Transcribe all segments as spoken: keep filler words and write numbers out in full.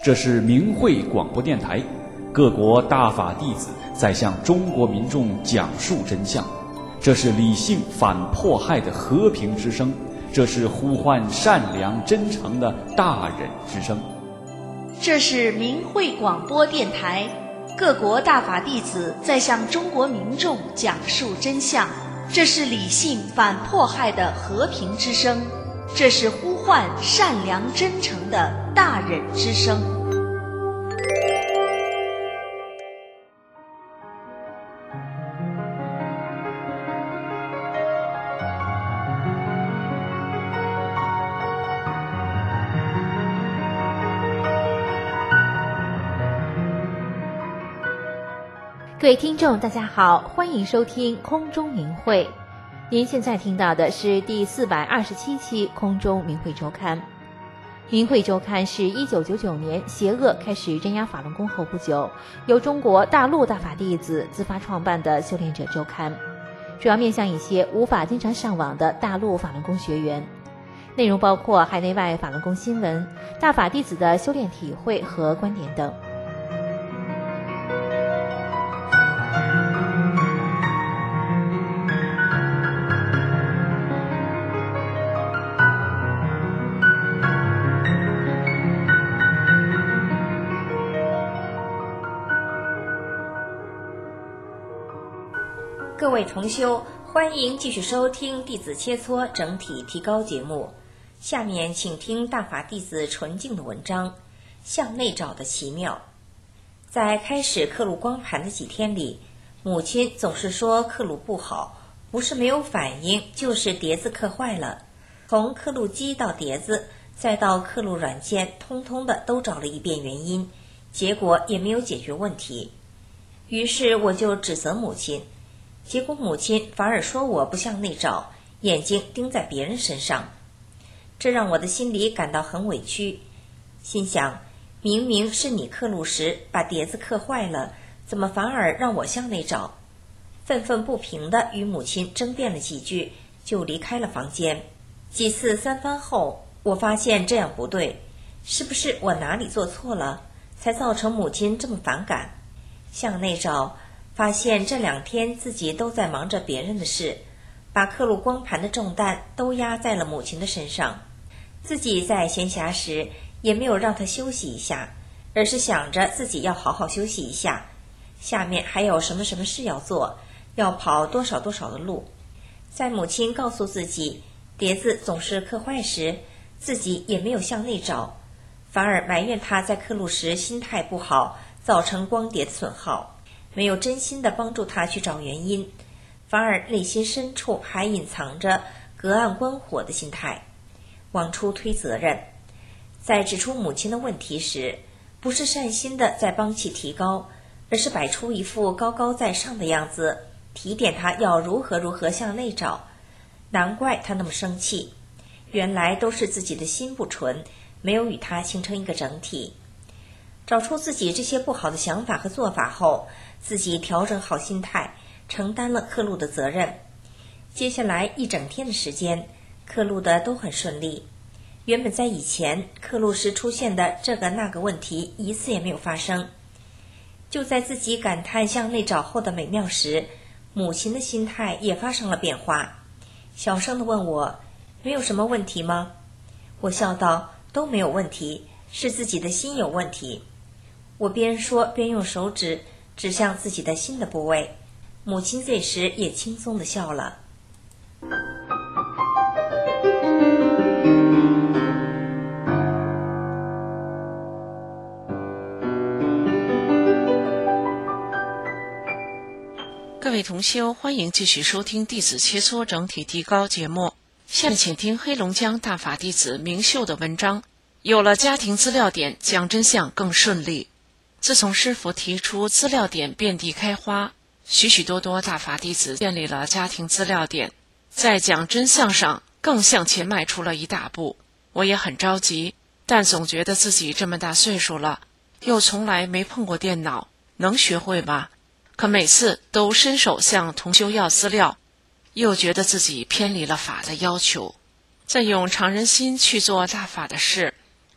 这是明慧广播电台，各国大法弟子在向中国民众讲述真相。这是理性反迫害的和平之声，这是呼唤善良真诚的大忍之声。 这是明慧广播电台，各国大法弟子在向中国民众讲述真相。这是理性反迫害的和平之声，这是呼唤善良真诚的大忍之声。 各位听众大家好，欢迎收听空中明慧。您现在听到的是第四百二十七期空中明慧周刊。明慧周刊是一九九九年邪恶开始镇压法轮功后不久，由中国大陆大法弟子自发创办的修炼者周刊，主要面向一些无法经常上网的大陆法轮功学员。内容包括海内外法轮功新闻、大法弟子的修炼体会和观点等。 各位同修，欢迎继续收听弟子切磋整体提高节目。下面请听大法弟子纯净的文章《向内找的奇妙》。在开始刻录光盘的几天里，母亲总是说刻录不好，不是没有反应，就是碟子刻坏了。从刻录机到碟子，再到刻录软件，通通的都找了一遍原因，结果也没有解决问题。于是我就指责母亲，结果母亲反而说我不向内找，眼睛盯在别人身上。这让我的心里感到很委屈，心想明明是你刻录时把碟子刻坏了，怎么反而让我向内找？愤愤不平地与母亲争辩了几句，就离开了房间。几次三番后，我发现这样不对，是不是我哪里做错了，才造成母亲这么反感？向内找，发现这两天自己都在忙着别人的事，把刻录光盘的重担都压在了母亲的身上。自己在闲暇时也没有让她休息一下，而是想着自己要好好休息一下，下面还有什么什么事要做，要跑多少多少的路。在母亲告诉自己碟子总是刻坏时，自己也没有向内找，反而埋怨她在刻录时心态不好，造成光碟的损耗，没有真心的帮助她去找原因，反而内心深处还隐藏着隔岸观火的心态，往出推责任。在指出母亲的问题时，不是善心的在帮其提高，而是摆出一副高高在上的样子，提点她要如何如何向内找。难怪她那么生气，原来都是自己的心不纯，没有与她形成一个整体。找出自己这些不好的想法和做法后，自己调整好心态，承担了刻录的责任。接下来一整天的时间，刻录的都很顺利。原本在以前刻录时出现的这个那个问题一次也没有发生。就在自己感叹向内找后的美妙时，母亲的心态也发生了变化，小声地问我，没有什么问题吗？我笑道，都没有问题，是自己的心有问题。我边说边用手指指向自己的心的部位，母亲这时也轻松地笑了。 各位同修，欢迎继续收听弟子切磋整体提高节目。下面请听黑龙江大法弟子明秀的文章，有了家庭资料点，讲真相更顺利。自从师父提出资料点遍地开花，许许多多大法弟子建立了家庭资料点，在讲真相上更向前迈出了一大步。我也很着急，但总觉得自己这么大岁数了，又从来没碰过电脑，能学会吗？可每次都伸手向同修要资料，又觉得自己偏离了法的要求。再用常人心去做大法的事，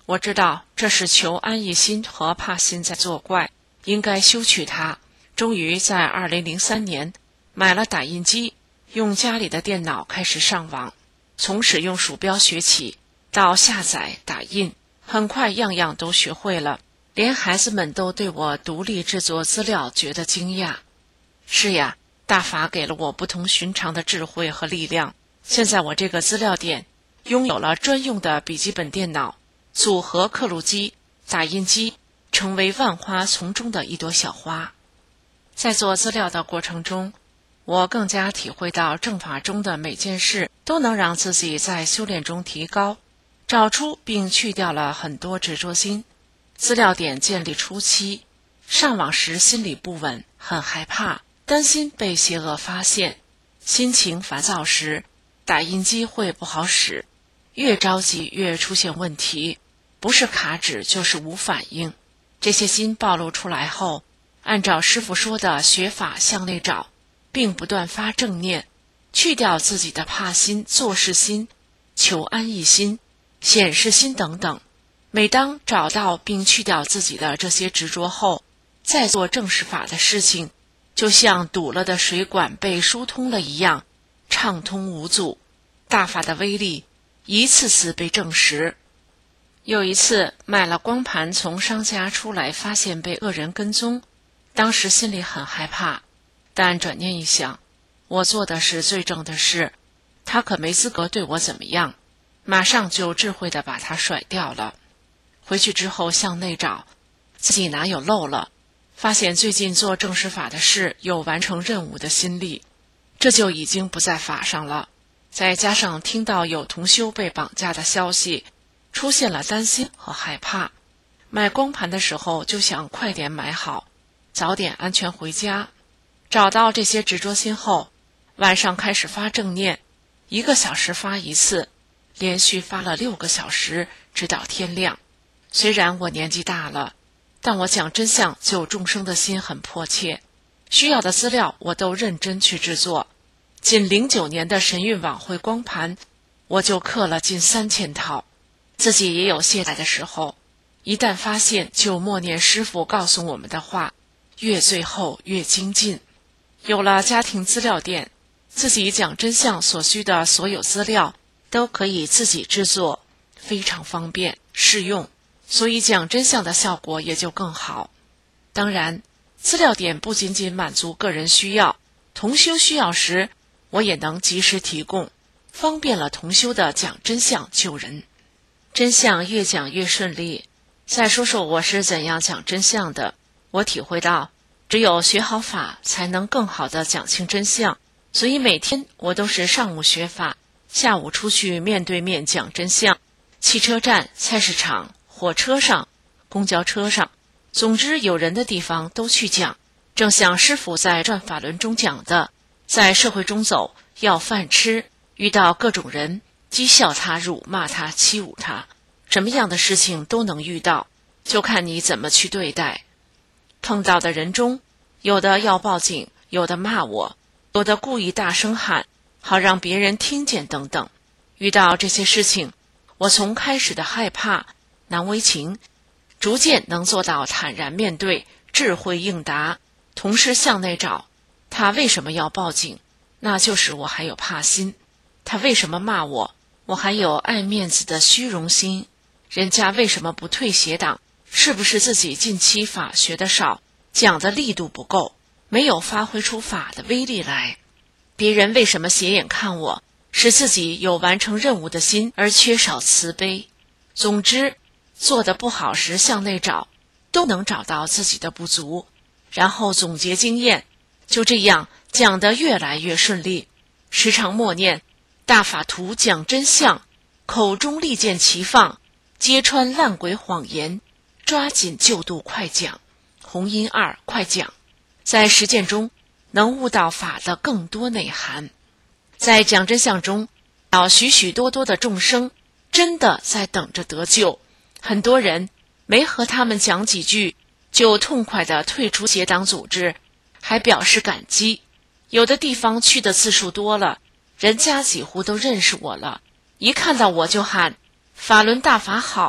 我知道这是求安逸心和怕心在作怪，应该修去它。终于在二零零三年买了打印机，用家里的电脑开始上网，从使用鼠标学起，到下载打印，很快样样都学会了，连孩子们都对我独立制作资料觉得惊讶。是呀，大法给了我不同寻常的智慧和力量。现在我这个资料点拥有了专用的笔记本电脑、组合刻录机、打印机，成为万花丛中的一朵小花。在做资料的过程中，我更加体会到正法中的每件事都能让自己在修炼中提高，找出并去掉了很多执着心。资料点建立初期，上网时心里不稳，很害怕，担心被邪恶发现，心情烦躁时，打印机会不好使，越着急越出现问题，不是卡纸就是无反应。这些心暴露出来后，按照师父说的学法向内找，并不断发正念，去掉自己的怕心、做事心、求安逸心、显示心等等。每当找到并去掉自己的这些执着后，再做正视法的事情，就像堵了的水管被疏通了一样，畅通无阻。大法的威力一次次被证实。有一次买了光盘从商家出来，发现被恶人跟踪，当时心里很害怕，但转念一想，我做的是最正的事，他可没资格对我怎么样，马上就智慧地把他甩掉了。回去之后向内找，自己哪有漏了，发现最近做正视法的事有完成任务的心力，这就已经不在法上了。再加上听到有同修被绑架的消息，出现了担心和害怕。买光盘的时候就想快点买好，早点安全回家。找到这些执着心后，晚上开始发正念，一个小时发一次，连续发了六个小时，直到天亮。虽然我年纪大了，但我讲真相救众生的心很迫切，需要的资料我都认真去制作。仅零九年的神韵晚会光盘，我就刻了近三千套。自己也有懈怠的时候，一旦发现就默念师父告诉我们的话，越最后越精进。有了家庭资料店，自己讲真相所需的所有资料都可以自己制作，非常方便适用，所以讲真相的效果也就更好。当然，资料点不仅仅满足个人需要，同修需要时我也能及时提供，方便了同修的讲真相救人。真相越讲越顺利。再说说我是怎样讲真相的。我体会到，只有学好法，才能更好地讲清真相。所以每天我都是上午学法，下午出去面对面讲真相。汽车站、菜市场、火车上、公交车上，总之有人的地方都去讲。正像师父在转法轮中讲的，在社会中走，要饭吃，遇到各种人，讥笑他、辱骂他、欺侮他，什么样的事情都能遇到，就看你怎么去对待。碰到的人中，有的要报警，有的骂我，有的故意大声喊，好让别人听见等等。遇到这些事情，我从开始的害怕、难为情，逐渐能做到坦然面对，智慧应答，同时向内找。他为什么要报警？那就是我还有怕心。他为什么骂我？我还有爱面子的虚荣心。人家为什么不退邪党？是不是自己近期法学的少，讲的力度不够，没有发挥出法的威力来？别人为什么斜眼看我？是自己有完成任务的心而缺少慈悲。总之，做得不好时向内找，都能找到自己的不足，然后总结经验，就这样讲得越来越顺利。时常默念大法图讲真相，口中利剑齐放，揭穿烂鬼谎言，抓紧救度快讲，红音二快讲。在实践中能悟到法的更多内涵。在讲真相中，有许许多多的众生真的在等着得救。很多人没和他们讲几句，就痛快地退出邪党组织，还表示感激。有的地方去的次数多了，人家几乎都认识我了，一看到我就喊法轮大法好。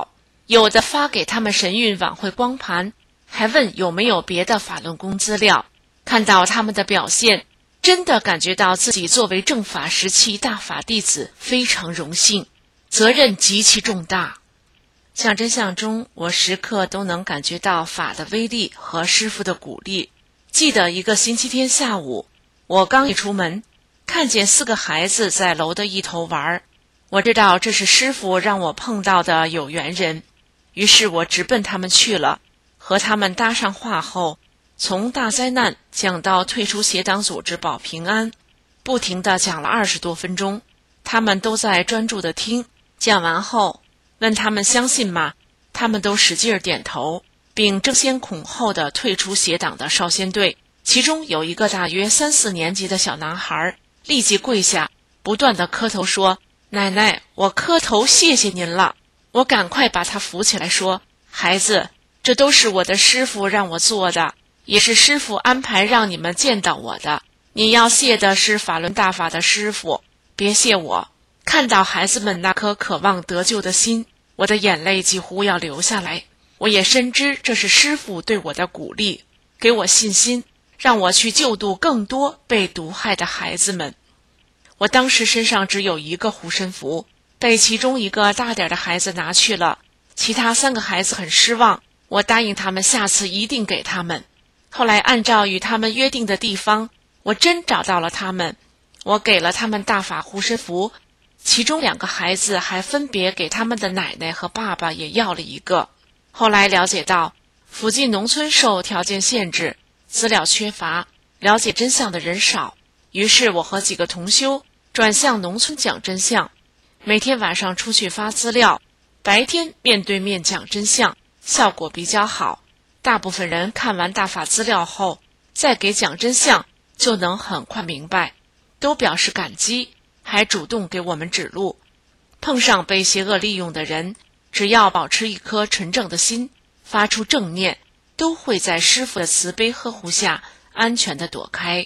有的发给他们神韵晚会光盘，还问有没有别的法轮功资料。看到他们的表现，真的感觉到自己作为正法时期大法弟子非常荣幸，责任极其重大。讲真相中，我时刻都能感觉到法的威力和师父的鼓励。记得一个星期天下午，我刚一出门，看见四个孩子在楼的一头玩，我知道这是师父让我碰到的有缘人，于是我直奔他们去了。和他们搭上话后，从大灾难讲到退出邪党组织保平安，不停地讲了二十多分钟，他们都在专注地听。讲完后问他们相信吗，他们都使劲点头，并争先恐后地退出邪党的少先队。其中有一个大约三四年级的小男孩立即跪下，不断地磕头说，奶奶，我磕头谢谢您了。我赶快把他扶起来说，孩子，这都是我的师父让我做的，也是师父安排让你们见到我的，你要谢的是法轮大法的师父，别谢我。看到孩子们那颗渴望得救的心，我的眼泪几乎要流下来。我也深知这是师父对我的鼓励，给我信心，让我去救度更多被毒害的孩子们。我当时身上只有一个护身符，被其中一个大点的孩子拿去了，其他三个孩子很失望，我答应他们下次一定给他们。后来按照与他们约定的地方，我真找到了他们，我给了他们大法护身符，其中两个孩子还分别给他们的奶奶和爸爸也要了一个。后来了解到附近农村受条件限制，资料缺乏，了解真相的人少，于是我和几个同修转向农村讲真相，每天晚上出去发资料，白天面对面讲真相，效果比较好。大部分人看完大法资料后再给讲真相，就能很快明白，都表示感激，还主动给我们指路。碰上被邪恶利用的人，只要保持一颗纯正的心，发出正念，都会在师父的慈悲呵护下安全地躲开。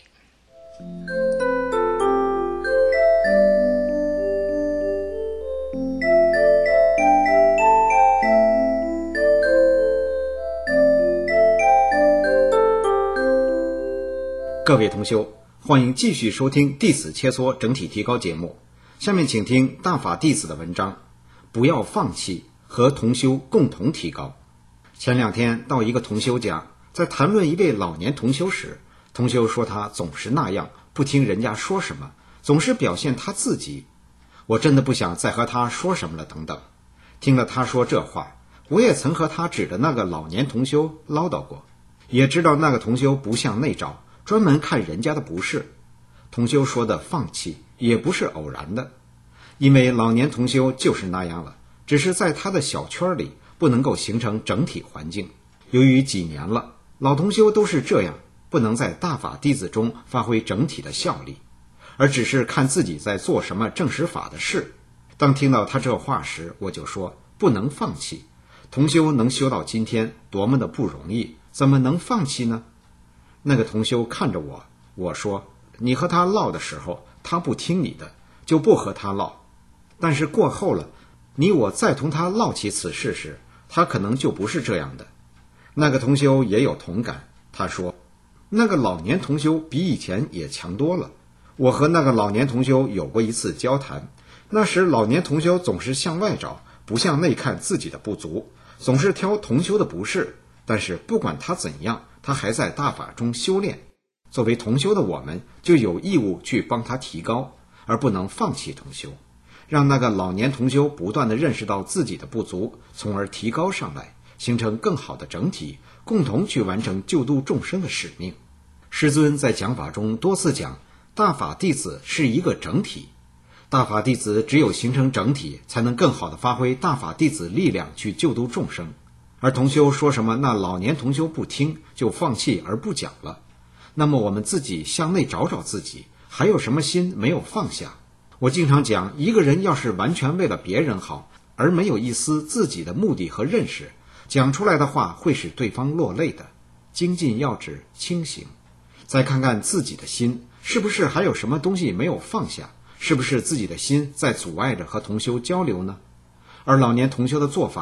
各位同修，欢迎继续收听弟子切磋整体提高节目。下面请听大法弟子的文章，不要放弃，和同修共同提高。前两天到一个同修家，在谈论一位老年同修时，同修说他总是那样，不听人家说什么，总是表现他自己。我真的不想再和他说什么了等等。听了他说这话，我也曾和他指着那个老年同修唠叨过，也知道那个同修不向内找，专门看人家的不是。同修说的放弃也不是偶然的，因为老年同修就是那样了，只是在他的小圈里不能够形成整体环境。由于几年了，老同修都是这样，不能在大法弟子中发挥整体的效力，而只是看自己在做什么正实法的事。当听到他这话时，我就说不能放弃，同修能修到今天多么的不容易，怎么能放弃呢？那个同修看着我，我说你和他唠的时候，他不听你的，就不和他唠。但是过后了，你我再同他唠起此事时，他可能就不是这样的。那个同修也有同感，他说那个老年同修比以前也强多了。我和那个老年同修有过一次交谈，那时老年同修总是向外找，不向内看自己的不足，总是挑同修的不是，但是不管他怎样，他还在大法中修炼。作为同修的我们就有义务去帮他提高，而不能放弃同修，让那个老年同修不断地认识到自己的不足，从而提高上来，形成更好的整体，共同去完成救度众生的使命。师尊在讲法中多次讲，大法弟子是一个整体，大法弟子只有形成整体，才能更好地发挥大法弟子力量去救度众生。而同修说什么那老年同修不听就放弃而不讲了，那么我们自己向内找找自己，还有什么心没有放下？我经常讲，一个人要是完全为了别人好，而没有一丝自己的目的和认识，讲出来的话会使对方落泪的。精进要指清醒，再看看自己的心，是不是还有什么东西没有放下？是不是自己的心在阻碍着和同修交流呢？而老年同修的做法，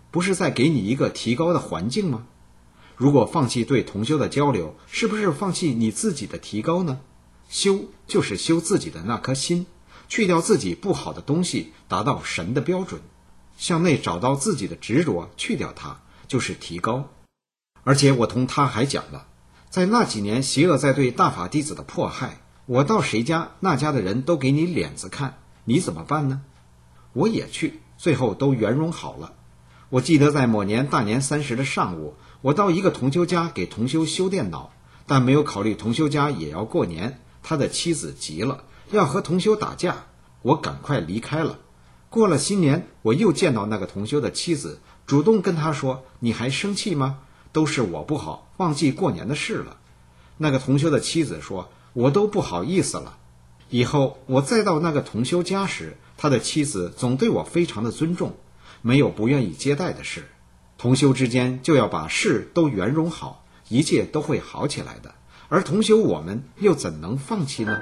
不是在给你一个提高的环境吗？如果放弃对同修的交流，是不是放弃你自己的提高呢？修就是修自己的那颗心，去掉自己不好的东西，达到神的标准，向内找到自己的执着，去掉它，就是提高。而且我同他还讲了，在那几年邪恶在对大法弟子的迫害，我到谁家，那家的人都给你脸子看，你怎么办呢？我也去，最后都圆融好了。我记得在某年大年三十的上午，我到一个同修家给同修修电脑，但没有考虑同修家也要过年，他的妻子急了，要和同修打架，我赶快离开了。过了新年，我又见到那个同修的妻子，主动跟他说，你还生气吗？都是我不好，忘记过年的事了。那个同修的妻子说，我都不好意思了。以后我再到那个同修家时，他的妻子总对我非常的尊重，没有不愿意接待的事。同修之间就要把事都圆融好，一切都会好起来的。而同修我们又怎能放弃呢？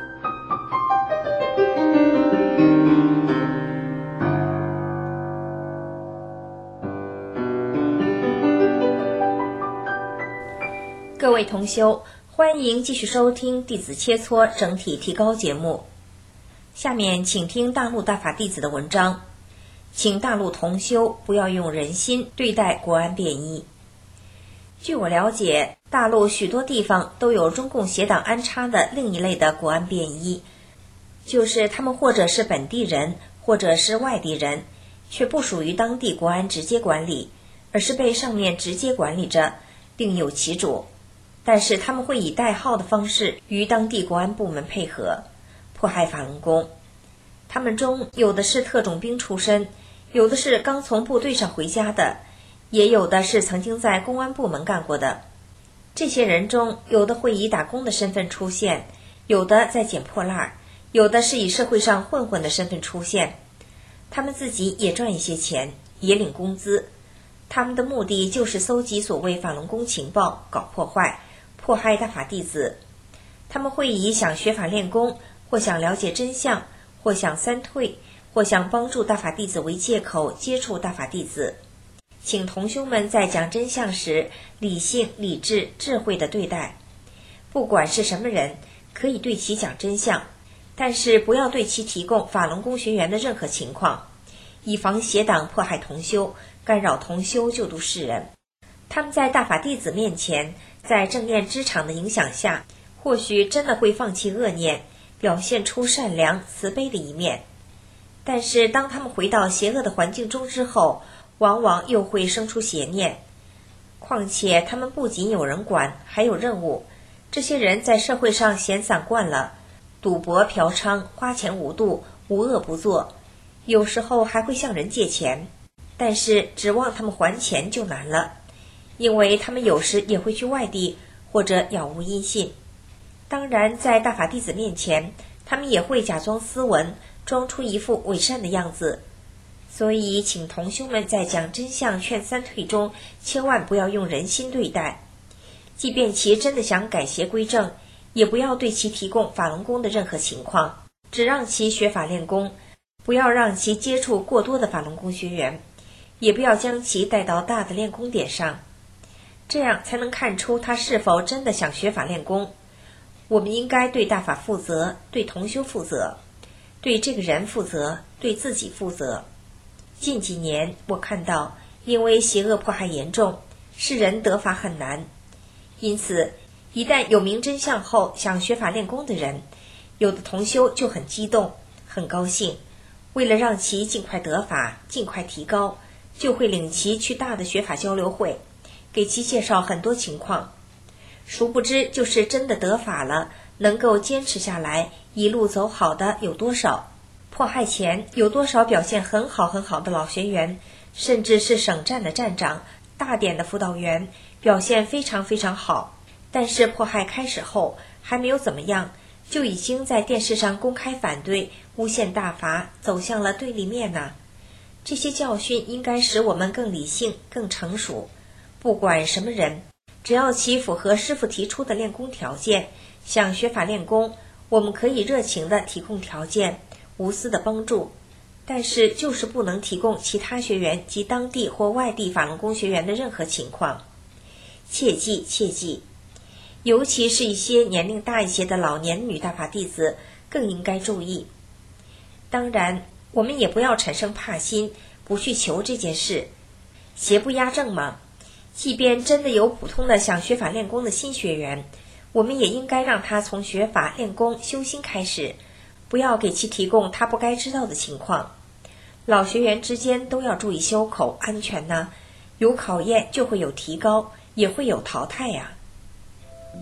各位同修，欢迎继续收听弟子切磋整体提高节目。下面请听大陆大法弟子的文章，请大陆同修不要用人心对待国安便衣。据我了解，大陆许多地方都有中共邪党安插的另一类的国安便衣，就是他们或者是本地人，或者是外地人，却不属于当地国安直接管理，而是被上面直接管理着，另有其主。但是他们会以代号的方式与当地国安部门配合，迫害法轮功。他们中有的是特种兵出身，有的是刚从部队上回家的，也有的是曾经在公安部门干过的。这些人中，有的会以打工的身份出现，有的在捡破烂，有的是以社会上混混的身份出现。他们自己也赚一些钱，也领工资。他们的目的就是搜集所谓法轮功情报，搞破坏，迫害大法弟子。他们会以想学法练功，或想了解真相，或想三退，或想帮助大法弟子为借口接触大法弟子。请同修们在讲真相时，理性、理智、智慧地对待。不管是什么人，可以对其讲真相，但是不要对其提供法轮功学员的任何情况，以防邪党迫害同修，干扰同修救度世人。他们在大法弟子面前，在正念之场的影响下，或许真的会放弃恶念，表现出善良慈悲的一面。但是当他们回到邪恶的环境中之后，往往又会生出邪念。况且他们不仅有人管，还有任务。这些人在社会上闲散惯了，赌博嫖娼，花钱无度，无恶不作，有时候还会向人借钱，但是指望他们还钱就难了，因为他们有时也会去外地，或者杳无音信。当然在大法弟子面前，他们也会假装斯文，装出一副伪善的样子。所以请同修们在讲真相劝三退中，千万不要用人心对待。即便其真的想改邪归正，也不要对其提供法轮功的任何情况，只让其学法练功，不要让其接触过多的法轮功学员，也不要将其带到大的练功点上，这样才能看出他是否真的想学法练功。我们应该对大法负责，对同修负责，对这个人负责，对自己负责。近几年我看到，因为邪恶迫害严重，世人得法很难，因此一旦有明真相后想学法练功的人，有的同修就很激动，很高兴，为了让其尽快得法，尽快提高，就会领其去大的学法交流会，给其介绍很多情况。殊不知就是真的得法了，能够坚持下来一路走好的有多少？迫害前有多少表现很好很好的老学员，甚至是省站的站长、大点的辅导员，表现非常非常好，但是迫害开始后还没有怎么样，就已经在电视上公开反对，诬陷大法，走向了对立面呢。这些教训应该使我们更理性、更成熟。不管什么人，只要其符合师父提出的练功条件，想学法练功，我们可以热情地提供条件，无私的帮助。 但是就是不能提供其他学员及当地或外地法轮功学员的任何情况。切记切记，尤其是一些年龄大一些的老年女大法弟子更应该注意。当然，我们也不要产生怕心，不去求这件事。邪不压正嘛，即便真的有普通的想学法练功的新学员，我们也应该让他从学法练功修心开始，不要给其提供他不该知道的情况。老学员之间都要注意修口安全呐、啊，有考验就会有提高，也会有淘汰呀、啊。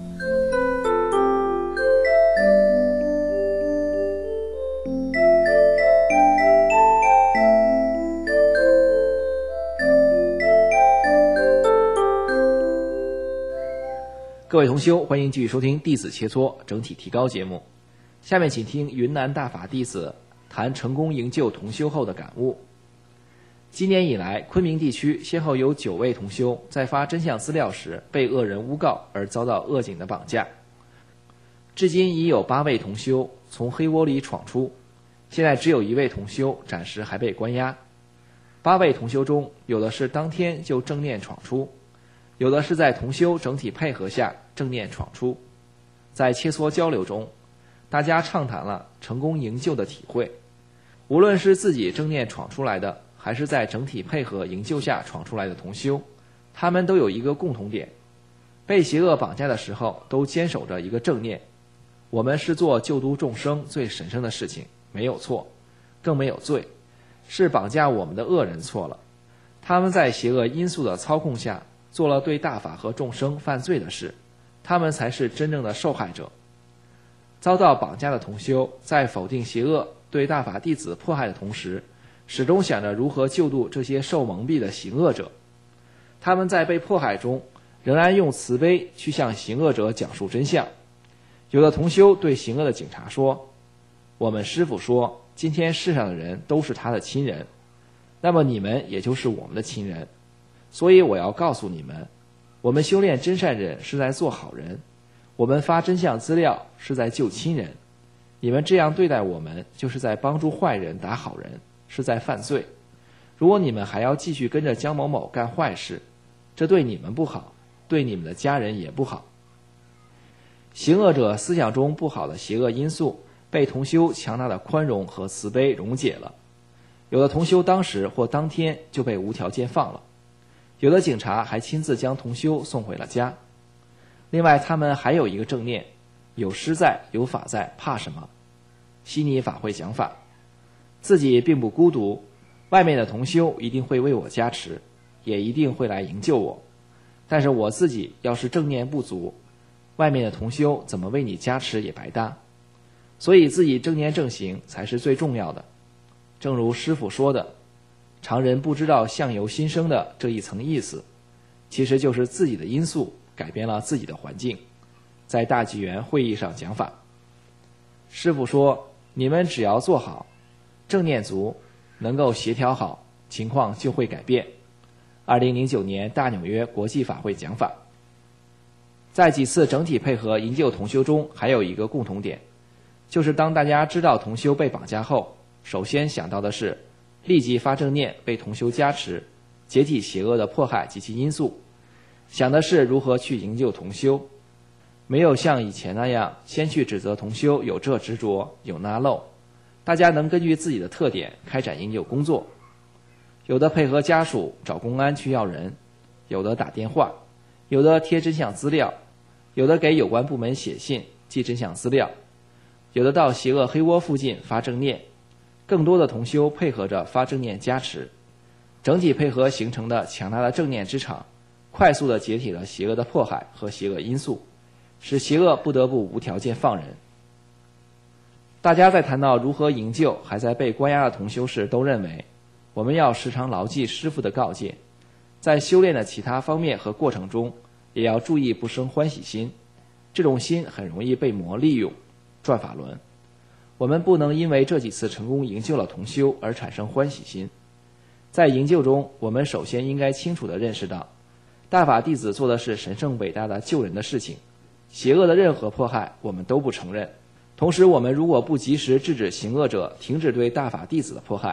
各位同修，欢迎继续收听弟子切磋整体提高节目。下面请听云南大法弟子谈成功营救同修后的感悟。今年以来，昆明地区先后有九位同修在发真相资料时被恶人诬告而遭到恶警的绑架，至今已有八位同修从黑窝里闯出，现在只有一位同修暂时还被关押。八位同修中，有的是当天就正念闯出，有的是在同修整体配合下正念闯出。在切磋交流中，大家畅谈了成功营救的体会，无论是自己正念闯出来的，还是在整体配合营救下闯出来的同修，他们都有一个共同点，被邪恶绑架的时候都坚守着一个正念，我们是做救度众生最神圣的事情，没有错，更没有罪，是绑架我们的恶人错了，他们在邪恶因素的操控下做了对大法和众生犯罪的事，他们才是真正的受害者。遭到绑架的同修在否定邪恶对大法弟子迫害的同时，始终想着如何救度这些受蒙蔽的行恶者。他们在被迫害中仍然用慈悲去向行恶者讲述真相。有的同修对行恶的警察说，我们师父说今天世上的人都是他的亲人，那么你们也就是我们的亲人，所以我要告诉你们，我们修炼真善忍是在做好人，我们发真相资料是在救亲人，你们这样对待我们就是在帮助坏人打好人，是在犯罪。如果你们还要继续跟着江某某干坏事，这对你们不好，对你们的家人也不好。行恶者思想中不好的邪恶因素被同修强大的宽容和慈悲溶解了，有的同修当时或当天就被无条件放了，有的警察还亲自将同修送回了家。另外他们还有一个正念，有师在有法在，怕什么？悉尼法会讲法，自己并不孤独，外面的同修一定会为我加持，也一定会来营救我，但是我自己要是正念不足，外面的同修怎么为你加持也白搭，所以自己正念正行才是最重要的。正如师父说的，常人不知道相由心生的这一层意思，其实就是自己的因素改变了自己的环境。在大纪元会议上讲法，师父说，你们只要做好正念足，能够协调好，情况就会改变。二零零九年大纽约国际法会讲法。在几次整体配合营救同修中，还有一个共同点，就是当大家知道同修被绑架后，首先想到的是立即发正念为同修加持，解体邪恶的迫害及其因素，想的是如何去营救同修，没有像以前那样先去指责同修有这执着有那漏。大家能根据自己的特点开展营救工作，有的配合家属找公安去要人，有的打电话，有的贴真相资料，有的给有关部门写信寄真相资料，有的到邪恶黑窝附近发正念，更多的同修配合着发正念加持，整体配合形成的强大的正念之场，快速地解体了邪恶的迫害和邪恶因素，使邪恶不得不无条件放人。大家在谈到如何营救还在被关押的同修时，都认为我们要时常牢记师父的告诫，在修炼的其他方面和过程中也要注意不生欢喜心，这种心很容易被魔利用转法轮。我们不能因为这几次成功营救了同修而产生欢喜心。在营救中，我们首先应该清楚地认识到，大法弟子做的是神圣伟大的救人的事情，邪恶的任何迫害我们都不承认。同时，我们如果不及时制止行恶者停止对大法弟子的迫害，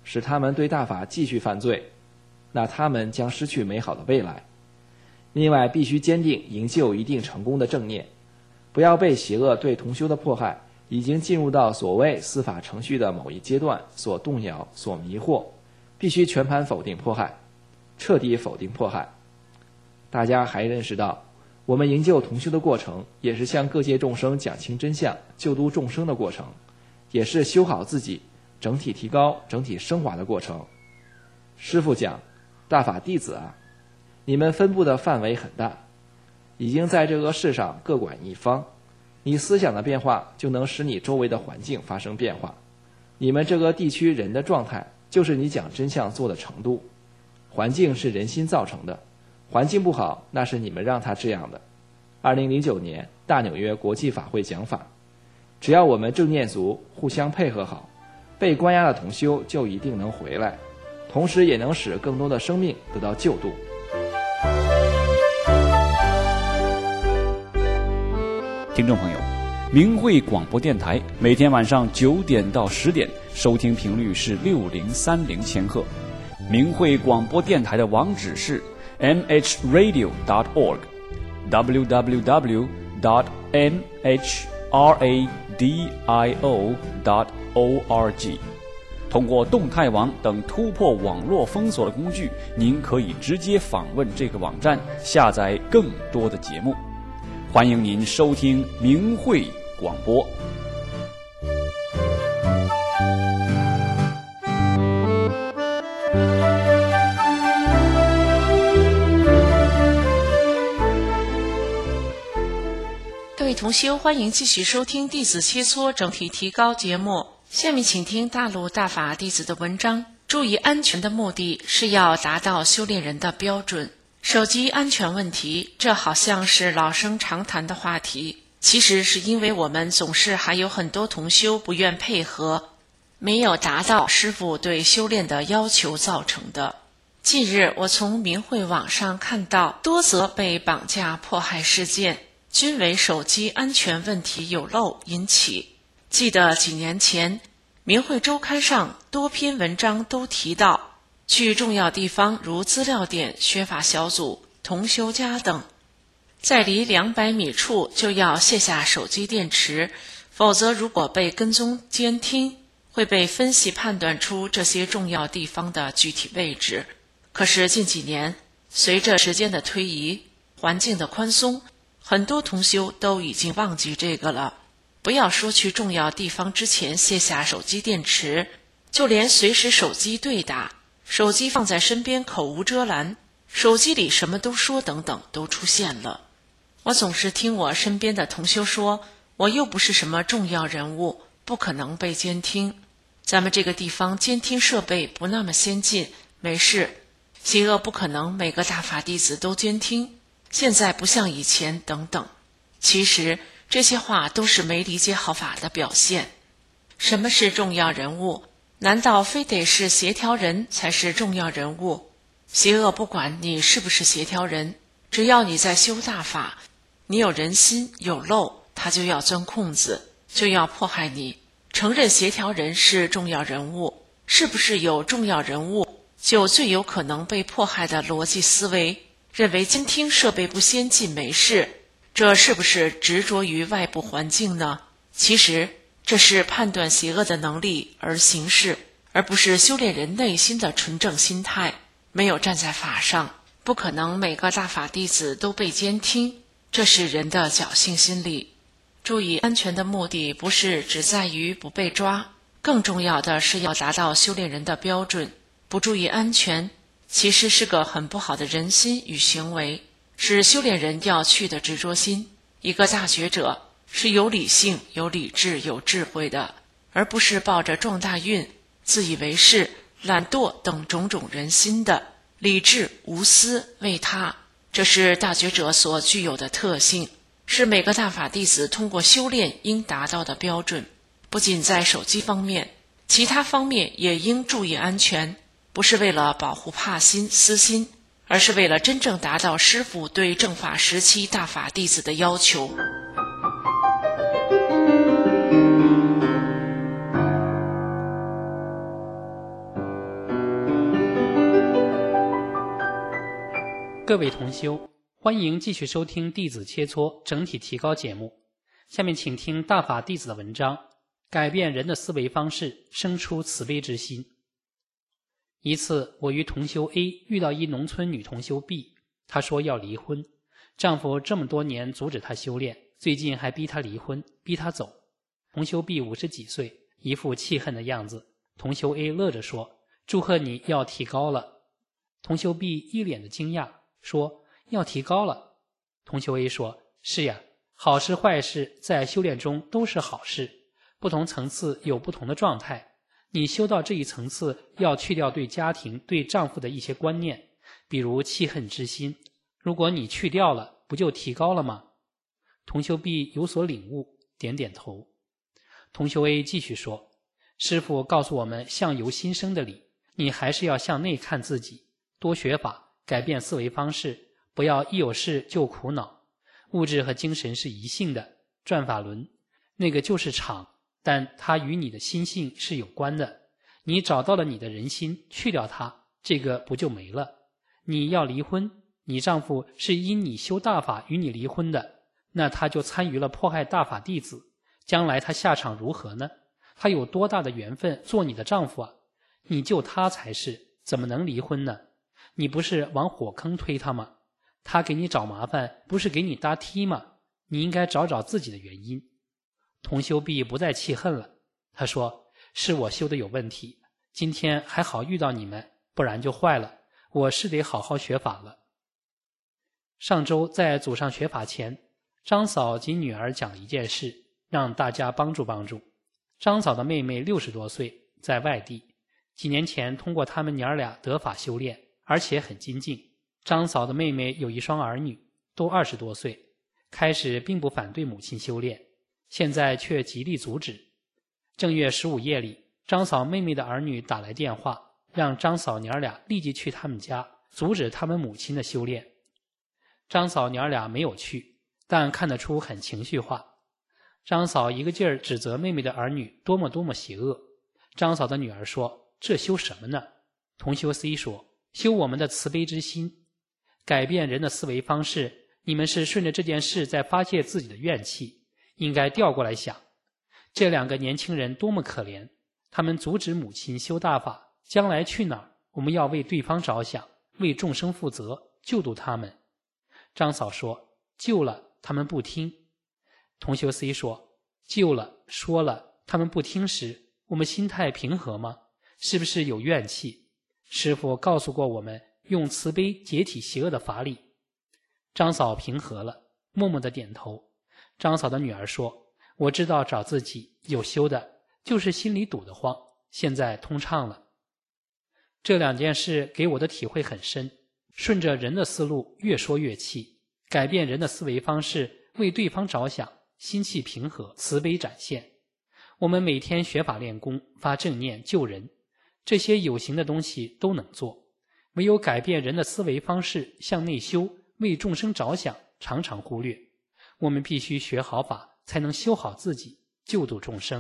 使他们对大法继续犯罪，那他们将失去美好的未来。另外，必须坚定营救一定成功的正念，不要被邪恶对同修的迫害已经进入到所谓司法程序的某一阶段所动摇、所迷惑，必须全盘否定迫害，彻底否定迫害。大家还认识到，我们营救同修的过程，也是向各界众生讲清真相、救度众生的过程，也是修好自己、整体提高、整体升华的过程。师父讲，大法弟子啊，你们分布的范围很大，已经在这个世上各管一方，你思想的变化就能使你周围的环境发生变化。你们这个地区人的状态，就是你讲真相做的程度。环境是人心造成的，环境不好，那是你们让他这样的。二零零九年大纽约国际法会讲法，只要我们正念足，互相配合好，被关押的同修就一定能回来，同时也能使更多的生命得到救度。 听众朋友，明慧广播电台每天晚上九点到十点，收听频率是六零三零千赫。明慧广播电台的网址是 m h radio dot org w w w dot m h radio dot org。通过动态网等突破网络封锁的工具，您可以直接访问这个网站，下载更多的节目。欢迎您收听明慧广播。 各位同修，欢迎继续收听弟子切磋整体提高节目。下面请听大陆大法弟子的文章。注意安全的目的是要达到修炼人的标准。手机安全问题，这好像是老生常谈的话题，其实是因为我们总是还有很多同修不愿配合，没有达到师父对修炼的要求造成的。近日我从明慧网上看到多则被绑架迫害事件，均为手机安全问题有漏引起。记得几年前明慧周刊上多篇文章都提到，去重要地方如资料点、学法小组、同修家等，在离两百米处就要卸下手机电池，否则如果被跟踪监听，会被分析判断出这些重要地方的具体位置。可是近几年，随着时间的推移，环境的宽松，很多同修都已经忘记这个了。不要说去重要地方之前卸下手机电池，就连随时手机对打，手机放在身边口无遮拦，手机里什么都说等等都出现了。我总是听我身边的同修说，我又不是什么重要人物，不可能被监听。咱们这个地方监听设备不那么先进，没事，邪恶不可能每个大法弟子都监听，现在不像以前等等。其实这些话都是没理解好法的表现。什么是重要人物？难道非得是协调人才是重要人物？邪恶不管你是不是协调人，只要你在修大法，你有人心有漏，他就要钻空子，就要迫害你。承认协调人是重要人物，是不是有重要人物就最有可能被迫害的逻辑思维，认为监听设备不先进没事，这是不是执着于外部环境呢？其实这是判断邪恶的能力而行事，而不是修炼人内心的纯正心态。没有站在法上，不可能每个大法弟子都被监听，这是人的侥幸心理。注意安全的目的不是只在于不被抓，更重要的是要达到修炼人的标准。不注意安全，其实是个很不好的人心与行为，是修炼人要去的执着心。一个大觉者是有理性、有理智、有智慧的，而不是抱着撞大运、自以为是、懒惰等种种人心的。理智、无私、为他，这是大觉者所具有的特性，是每个大法弟子通过修炼应达到的标准。不仅在手机方面，其他方面也应注意安全，不是为了保护怕心、私心，而是为了真正达到师父对正法时期大法弟子的要求。 各位同修，欢迎继续收听弟子切磋整体提高节目。下面请听大法弟子的文章，改变人的思维方式，生出慈悲之心。一次，我与同修 A 遇到一农村女同修 B， 她说要离婚，丈夫这么多年阻止她修炼，最近还逼她离婚，逼她走。同修 B 五十几岁，一副气恨的样子。同修 A 乐着说：“祝贺你要提高了。”同修 B 一脸的惊讶，说：“要提高了？”同修 A 说：“是呀，好事坏事在修炼中都是好事，不同层次有不同的状态。你修到这一层次，要去掉对家庭、对丈夫的一些观念，比如气恨之心。如果你去掉了，不就提高了吗？”同修 B 有所领悟，点点头。同修 A 继续说：“师父告诉我们相由心生的理，你还是要向内看自己，多学法，改变思维方式，不要一有事就苦恼。物质和精神是一性的，转法轮那个就是场，但它与你的心性是有关的。你找到了你的人心，去掉它，这个不就没了？你要离婚，你丈夫是因你修大法与你离婚的，那他就参与了迫害大法弟子，将来他下场如何呢？他有多大的缘分做你的丈夫啊？你救他才是，怎么能离婚呢？你不是往火坑推他吗？他给你找麻烦，不是给你搭梯吗？你应该找找自己的原因。”同修 B 不再气恨了，他说：“是我修的有问题，今天还好遇到你们，不然就坏了，我是得好好学法了。”上周在祖上学法前，张嫂及女儿讲了一件事，让大家帮助帮助。张嫂的妹妹六十多岁，在外地，几年前通过他们娘俩得法修炼，而且很精进。张嫂的妹妹有一双儿女，都二十多岁，开始并不反对母亲修炼，现在却极力阻止。正月十五夜里，张嫂妹妹的儿女打来电话，让张嫂娘俩立即去他们家，阻止他们母亲的修炼。张嫂娘俩没有去，但看得出很情绪化。张嫂一个劲儿指责妹妹的儿女多么多么邪恶。张嫂的女儿说：“这修什么呢？”同修 C 说：“修我们的慈悲之心，改变人的思维方式。你们是顺着这件事在发泄自己的怨气，应该调过来想，这两个年轻人多么可怜，他们阻止母亲修大法，将来去哪儿？我们要为对方着想，为众生负责，救度他们。”张嫂说：“救了，他们不听。”同修 C 说：“救了，说了，他们不听时，我们心态平和吗？是不是有怨气？师父告诉过我们，用慈悲解体邪恶的法理。”张嫂平和了，默默地点头。张嫂的女儿说：“我知道找自己，有修的，就是心里堵得慌，现在通畅了。”这两件事给我的体会很深，顺着人的思路越说越气，改变人的思维方式，为对方着想，心气平和，慈悲展现。我们每天学法练功，发正念救人，这些有形的东西都能做，唯有改变人的思维方式，向内修，为众生着想，常常忽略。我们必须学好法，才能修好自己，救度众生。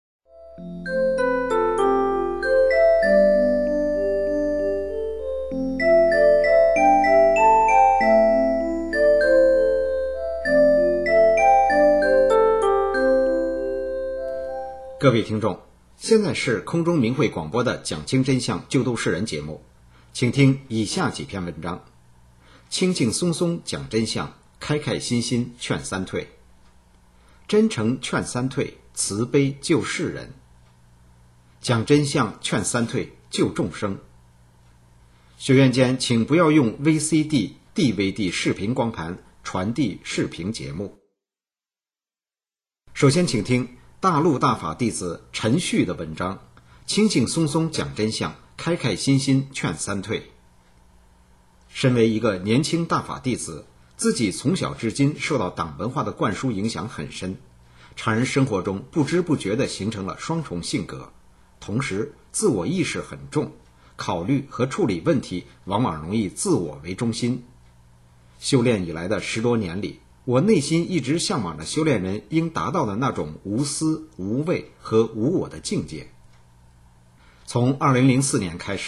各位听众，现在是空中明慧广播的讲经真相救度世人节目，请听以下几篇文章：清净松松讲真相，开开心心劝三退。真诚劝三退，慈悲救世人。讲真相劝三退，救众生。学员间请不要用 V C D、D V D 视频光盘传递视频节目。首先请听大陆大法弟子陈旭的文章：清净松松讲真相，开开心心劝三退。身为一个年轻大法弟子，自己从小至今受到党文化的灌输影响很深，常人生活中不知不觉地形成了双重性格，同时自我意识很重，考虑和处理问题往往容易自我为中心。修炼以来的十多年里，我内心一直向往着修炼人应达到的那种无私、无畏和无我的境界。从二零零四年开始，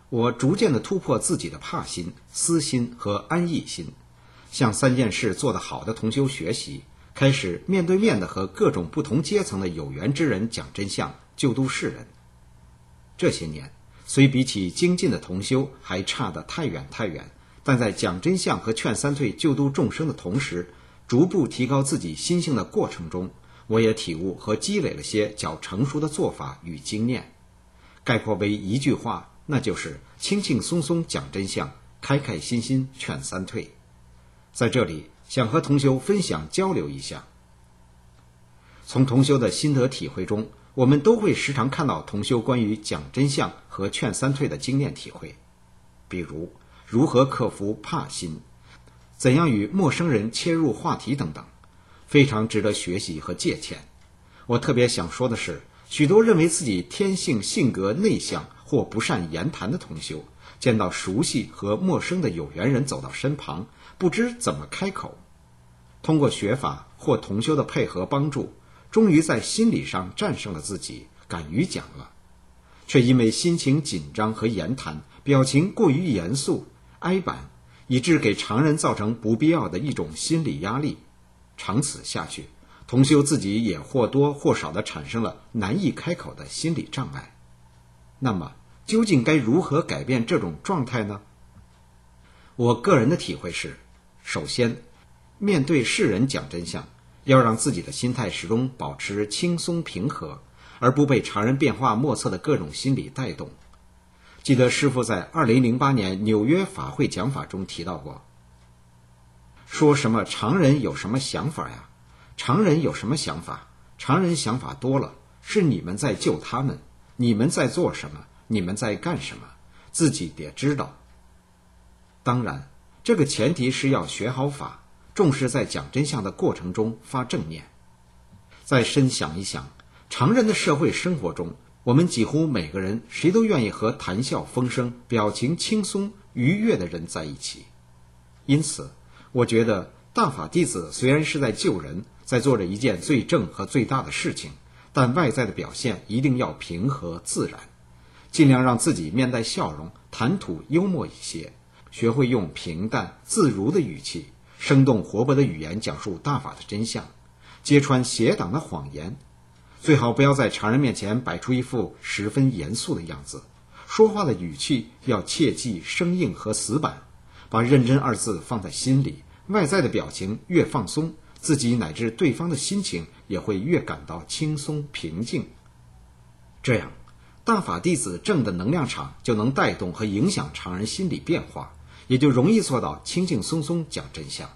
我逐渐地突破自己的怕心、私心和安逸心，向三件事做得好的同修学习，开始面对面地和各种不同阶层的有缘之人讲真相，救度世人。这些年，虽比起精进的同修还差得太远太远，但在讲真相和劝三退救度众生的同时，逐步提高自己心性的过程中，我也体悟和积累了些较成熟的做法与经验。概括为一句话，那就是轻轻松松讲真相，开开心心劝三退。在这里想和同修分享交流一下。从同修的心得体会中，我们都会时常看到同修关于讲真相和劝三退的经验体会，比如如何克服怕心，怎样与陌生人切入话题等等，非常值得学习和借鉴。我特别想说的是，许多认为自己天性性格内向或不善言谈的同修，见到熟悉和陌生的有缘人走到身旁，不知怎么开口。通过学法或同修的配合帮助，终于在心理上战胜了自己，敢于讲了，却因为心情紧张和言谈，表情过于严肃、哀板，以致给常人造成不必要的一种心理压力。长此下去，同修自己也或多或少地产生了难以开口的心理障碍。那么，究竟该如何改变这种状态呢？我个人的体会是，首先，面对世人讲真相，要让自己的心态始终保持轻松平和，而不被常人变化莫测的各种心理带动。记得师父在二零零八年纽约法会讲法中提到过，说什么常人有什么想法呀？常人有什么想法？常人想法多了，是你们在救他们，你们在做什么？你们在干什么？自己得知道。当然，这个前提是要学好法，重视在讲真相的过程中发正念。再深想一想，常人的社会生活中，我们几乎每个人谁都愿意和谈笑风生、表情轻松愉悦的人在一起。因此，我觉得大法弟子虽然是在救人，在做着一件最正和最大的事情，但外在的表现一定要平和自然，尽量让自己面带笑容，谈吐幽默一些，学会用平淡自如的语气，生动活泼的语言讲述大法的真相，揭穿邪党的谎言。最好不要在常人面前摆出一副十分严肃的样子，说话的语气要切忌生硬和死板，把认真二字放在心里，外在的表情越放松，自己乃至对方的心情也会越感到轻松平静。这样，大法弟子正的能量场就能带动和影响常人心理变化，也就容易做到轻轻松松讲真相。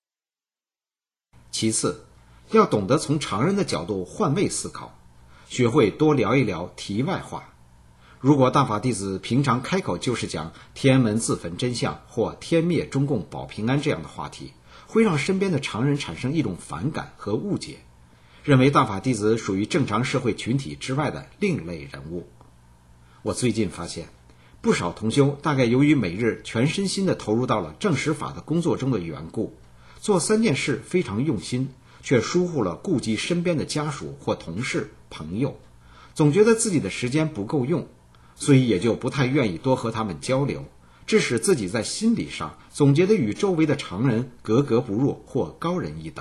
其次，要懂得从常人的角度换位思考，学会多聊一聊题外话。如果大法弟子平常开口就是讲天安门自焚真相或天灭中共保平安这样的话题，会让身边的常人产生一种反感和误解，认为大法弟子属于正常社会群体之外的另类人物。我最近发现，不少同修大概由于每日全身心地投入到了正实法的工作中的缘故，做三件事非常用心，却疏忽了顾及身边的家属或同事、朋友，总觉得自己的时间不够用，所以也就不太愿意多和他们交流，致使自己在心理上总觉得与周围的常人格格不入或高人一等。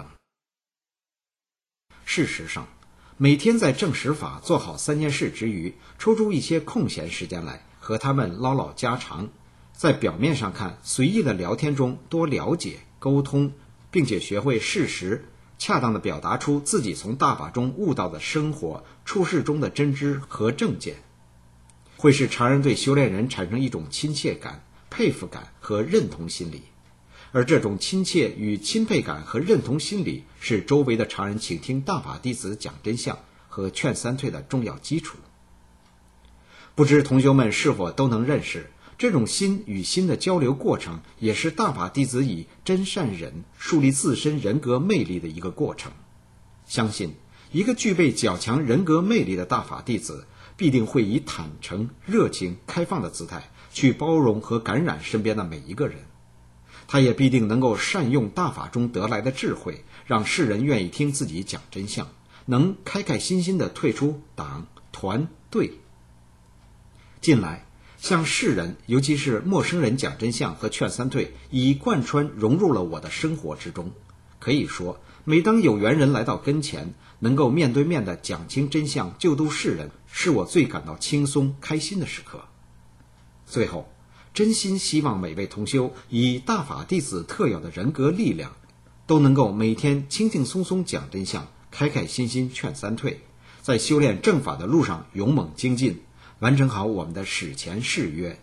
事实上，每天在正实法做好三件事之余，抽出一些空闲时间来和他们唠唠家常，在表面上看随意的聊天中多了解沟通，并且学会适时恰当地表达出自己从大法中悟到的生活处事中的真知和正见，会使常人对修炼人产生一种亲切感、佩服感和认同心理。而这种亲切与钦佩感和认同心理，是周围的常人倾听大法弟子讲真相和劝三退的重要基础。不知同学们是否都能认识，这种心与心的交流过程，也是大法弟子以真善忍树立自身人格魅力的一个过程。相信一个具备较强人格魅力的大法弟子，必定会以坦诚、热情、开放的姿态去包容和感染身边的每一个人。他也必定能够善用大法中得来的智慧，让世人愿意听自己讲真相，能开开心心地退出党、团、队。近来向世人，尤其是陌生人讲真相和劝三退，已贯穿融入了我的生活之中。可以说，每当有缘人来到跟前，能够面对面地讲清真相，救度世人，是我最感到轻松开心的时刻。最后，真心希望每位同修以大法弟子特有的人格力量，都能够每天轻轻松松讲真相，开开心心劝三退，在修炼正法的路上勇猛精进，完成好我们的史前誓约。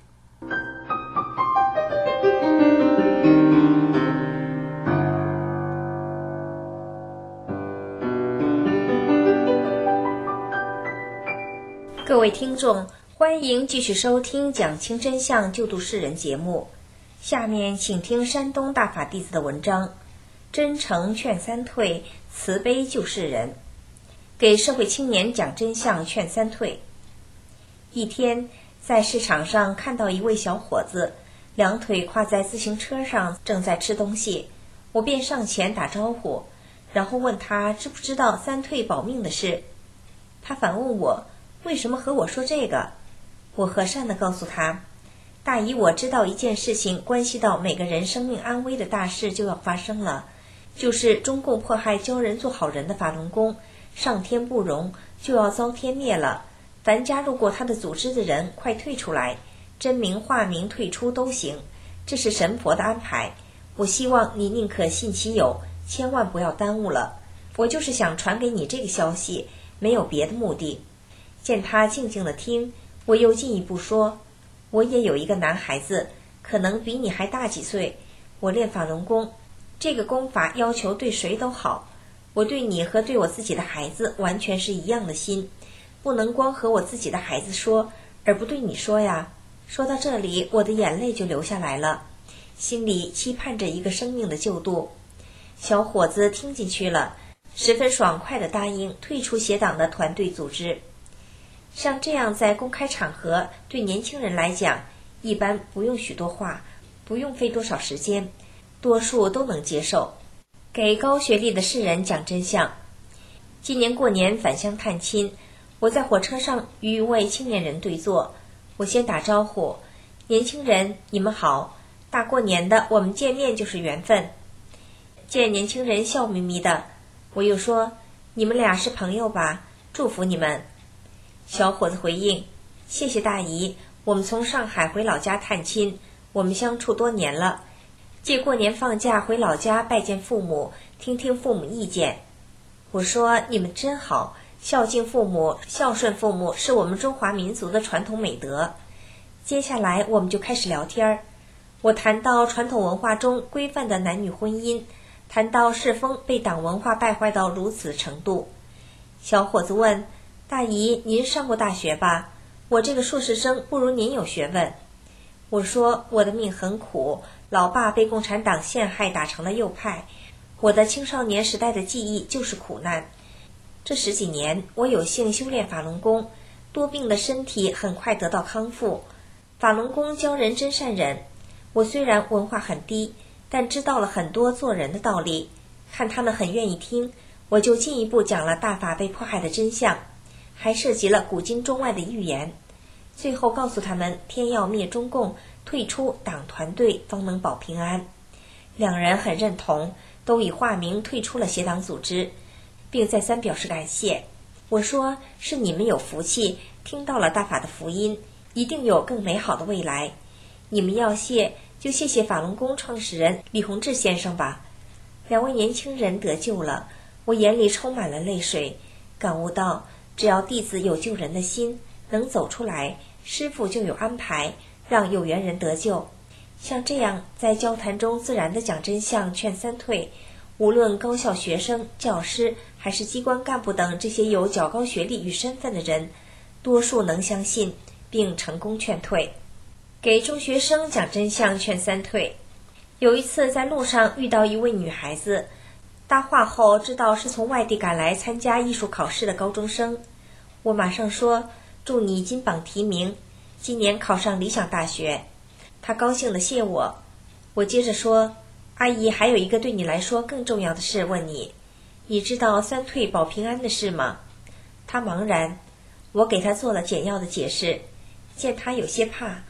各位听众，欢迎继续收听讲清真相救度世人节目。下面请听山东大法弟子的文章：真诚劝三退，慈悲救世人。给社会青年讲真相，劝三退。一天，在市场上看到一位小伙子，两腿跨在自行车上，正在吃东西。我便上前打招呼，然后问他知不知道三退保命的事。他反问我，为什么和我说这个？我和善地告诉他，大姨，我知道一件事情关系到每个人生命安危的大事就要发生了，就是中共迫害教人做好人的法轮功，上天不容，就要遭天灭了。凡加入过他的组织的人，快退出来，真名化名退出都行，这是神佛的安排。我希望你宁可信其有，千万不要耽误了。我就是想传给你这个消息，没有别的目的。见他静静地听，我又进一步说，我也有一个男孩子，可能比你还大几岁，我练法轮功，这个功法要求对谁都好，我对你和对我自己的孩子完全是一样的心，不能光和我自己的孩子说，而不对你说呀。说到这里，我的眼泪就流下来了，心里期盼着一个生命的救度。小伙子听进去了，十分爽快地答应退出邪党的团队组织。像这样在公开场合，对年轻人来讲，一般不用许多话，不用费多少时间，多数都能接受。给高学历的世人讲真相。今年过年返乡探亲，我在火车上与一位青年人对坐，我先打招呼，年轻人，你们好，大过年的我们见面就是缘分。见年轻人笑眯眯的，我又说，你们俩是朋友吧，祝福你们。小伙子回应，谢谢大姨，我们从上海回老家探亲，我们相处多年了，借过年放假回老家拜见父母，听听父母意见。我说，你们真好，孝敬父母，孝顺父母是我们中华民族的传统美德。接下来我们就开始聊天，我谈到传统文化中规范的男女婚姻，谈到世风被党文化败坏到如此程度。小伙子问，大姨，您上过大学吧？我这个硕士生不如您有学问。我说，我的命很苦，老爸被共产党陷害打成了右派，我的青少年时代的记忆就是苦难。这十几年，我有幸修炼法轮功，多病的身体很快得到康复。法轮功教人真善忍，我虽然文化很低，但知道了很多做人的道理。看他们很愿意听，我就进一步讲了大法被迫害的真相，还涉及了古今中外的预言，最后告诉他们天要灭中共，退出党团队方能保平安。两人很认同，都以化名退出了邪党组织，并再三表示感谢。我说，是你们有福气，听到了大法的福音，一定有更美好的未来。你们要谢，就谢谢法轮功创始人李洪志先生吧。两位年轻人得救了，我眼里充满了泪水，感悟到只要弟子有救人的心，能走出来，师父就有安排，让有缘人得救。像这样在交谈中自然地讲真相，劝三退，无论高校学生、教师还是机关干部等这些有较高学历与身份的人，多数能相信并成功劝退。给中学生讲真相，劝三退。有一次在路上遇到一位女孩子，搭话后知道是从外地赶来参加艺术考试的高中生，我马上说，祝你金榜题名，今年考上理想大学。她高兴地谢我。我接着说，阿姨，还有一个对你来说更重要的事问你，你知道三退保平安的事吗？她茫然，我给她做了简要的解释。见她有些怕，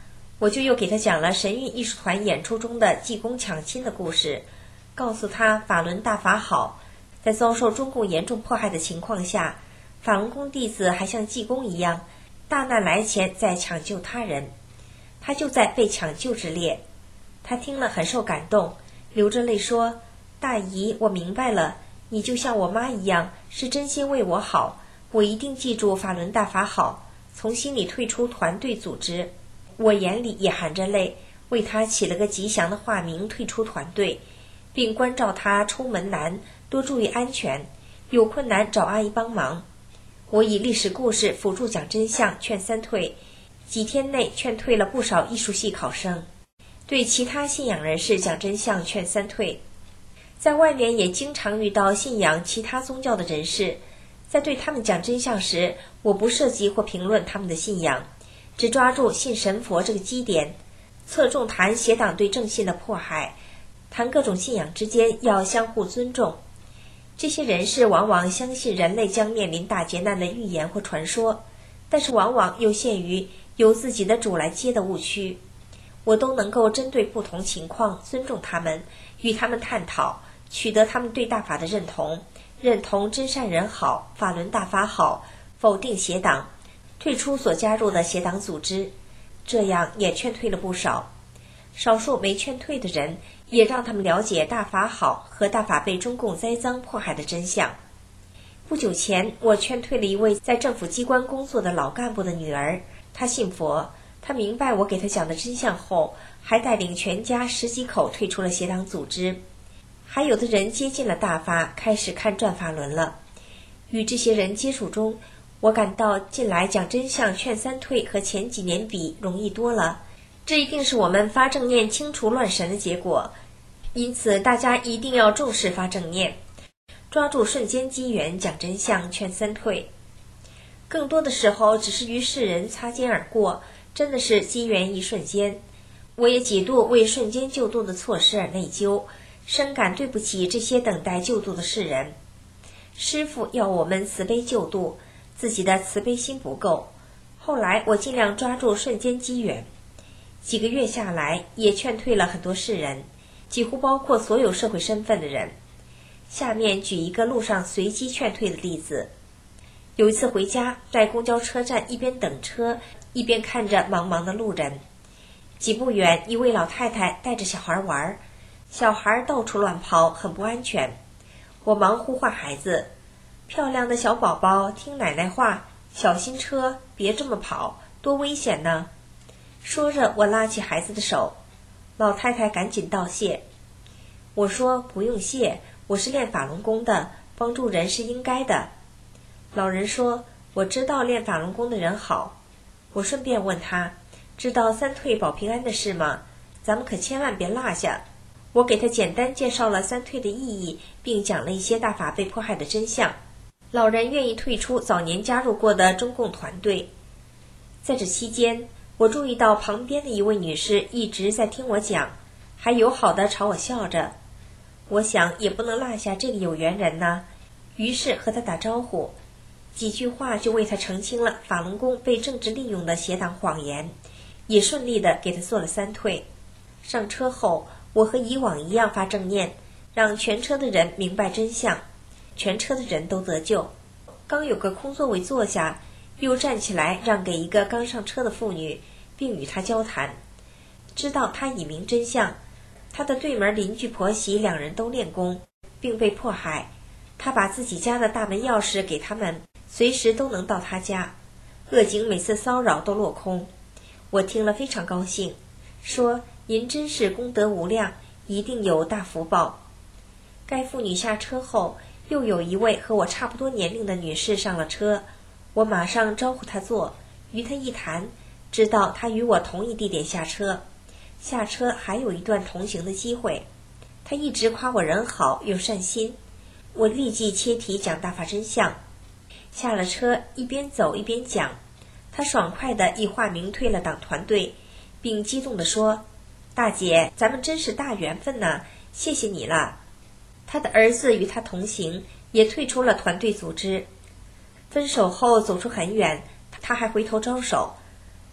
我就又给他讲了神韵艺术团演出中的济公抢亲的故事，告诉他法轮大法好，在遭受中共严重迫害的情况下，法轮功弟子还像济公一样，大难来前在抢救他人，他就在被抢救之列。他听了很受感动，流着泪说：大姨，我明白了，你就像我妈一样，是真心为我好，我一定记住法轮大法好，从心里退出团队组织。我眼里也含着泪，为他起了个吉祥的化名，退出团队，并关照他出门难多注意安全，有困难找阿姨帮忙。我以历史故事辅助讲真相，劝三退，几天内劝退了不少艺术系考生。对其他信仰人士讲真相，劝三退。在外面也经常遇到信仰其他宗教的人士，在对他们讲真相时，我不涉及或评论他们的信仰，只抓住信神佛这个基点，侧重谈邪党对正信的迫害，谈各种信仰之间要相互尊重。这些人士往往相信人类将面临大劫难的预言或传说，但是往往又陷于由自己的主来接的误区。我都能够针对不同情况尊重他们，与他们探讨，取得他们对大法的认同，认同真善人好，法轮大法好，否定邪党，退出所加入的邪党组织，这样也劝退了不少。少数没劝退的人，也让他们了解大法好和大法被中共栽赃迫害的真相。不久前，我劝退了一位在政府机关工作的老干部的女儿，她信佛，她明白我给她讲的真相后，还带领全家十几口退出了邪党组织。还有的人接近了大法，开始看转法轮了。与这些人接触中，我感到近来讲真相劝三退和前几年比容易多了，这一定是我们发正念清除乱神的结果。因此大家一定要重视发正念，抓住瞬间机缘讲真相劝三退。更多的时候只是与世人擦肩而过，真的是机缘一瞬间。我也几度为瞬间救度的措施而内疚，深感对不起这些等待救度的世人。师父要我们慈悲救度，自己的慈悲心不够。后来我尽量抓住瞬间机缘，几个月下来也劝退了很多世人，几乎包括所有社会身份的人。下面举一个路上随机劝退的例子。有一次回家，在公交车站一边等车，一边看着茫茫的路人。几步远，一位老太太带着小孩玩，小孩到处乱跑，很不安全。我忙呼唤孩子：漂亮的小宝宝，听奶奶话，小心车，别这么跑，多危险呢。说着，我拉起孩子的手，老太太赶紧道谢。我说：不用谢，我是练法轮功的，帮助人是应该的。老人说：我知道练法轮功的人好。我顺便问他：知道三退保平安的事吗？咱们可千万别落下。我给他简单介绍了三退的意义，并讲了一些大法被迫害的真相。老人愿意退出早年加入过的中共团队。在这期间，我注意到旁边的一位女士一直在听我讲，还友好地朝我笑着。我想也不能落下这个有缘人呢，于是和他打招呼，几句话就为他澄清了法轮功被政治利用的邪党谎言，也顺利地给他做了三退。上车后，我和以往一样发正念，让全车的人明白真相，全车的人都得救。刚有个空座位坐下，又站起来让给一个刚上车的妇女，并与她交谈。知道她已明真相，她的对门邻居婆媳两人都练功，并被迫害。她把自己家的大门钥匙给他们，随时都能到她家，恶警每次骚扰都落空。我听了非常高兴，说：您真是功德无量，一定有大福报。该妇女下车后，又有一位和我差不多年龄的女士上了车，我马上招呼她坐，与她一谈，知道她与我同一地点下车，下车还有一段同行的机会。她一直夸我人好又善心，我立即切题讲大法真相。下了车，一边走一边讲，她爽快地以化名退了党团队，并激动地说：大姐，咱们真是大缘分呢，谢谢你了。他的儿子与他同行，也退出了团队组织。分手后走出很远，他还回头招手。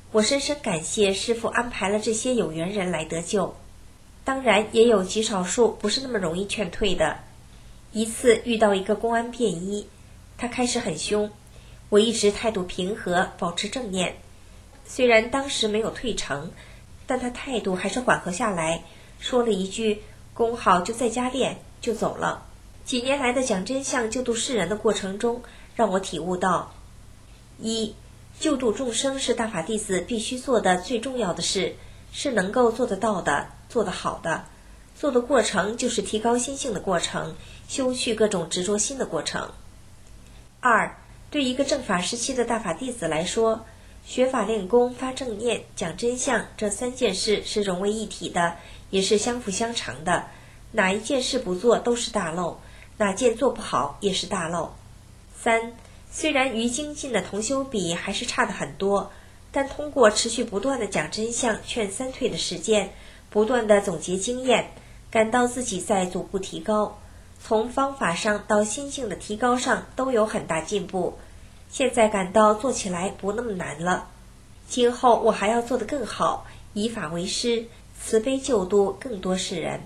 我深深感谢师父安排了这些有缘人来得救，当然也有极少数不是那么容易劝退的。一次遇到一个公安便衣，他开始很凶，我一直态度平和，保持正念。虽然当时没有退成，但他态度还是缓和下来，说了一句功好就在家练，就走了。几年来的讲真相救度世人的过程中，让我体悟到：一、救度众生是大法弟子必须做的最重要的事，是能够做得到的，做得好的。做的过程就是提高心性的过程，修去各种执着心的过程。二、对一个正法时期的大法弟子来说，学法练功、发正念、讲真相这三件事是融为一体的，也是相辅相成的。哪一件事不做都是大漏，哪件做不好也是大漏。三、虽然与精进的同修比还是差得很多，但通过持续不断的讲真相、劝三退的实践，不断的总结经验，感到自己在逐步提高，从方法上到心性的提高上都有很大进步。现在感到做起来不那么难了，今后我还要做得更好，以法为师，慈悲救度更多世人。